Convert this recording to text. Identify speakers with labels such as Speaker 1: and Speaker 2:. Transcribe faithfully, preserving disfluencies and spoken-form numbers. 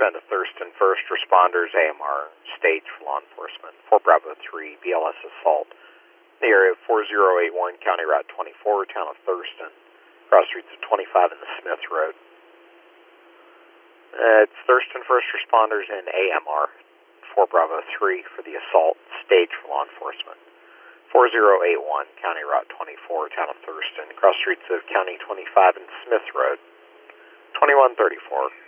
Speaker 1: been to Thurston First Responders, A M R, stage for law enforcement. four Bravo three, B L S assault. The area of four zero eight one, County Route twenty-four, town of Thurston. Cross streets of twenty-five and the Smith Road. Uh, it's Thurston First Responders and A M R. four Bravo three for the assault, stage for law enforcement. four zero eight one, County Route twenty-four, town of Thurston. Cross streets of County twenty-five and Smith Road. twenty-one thirty-four.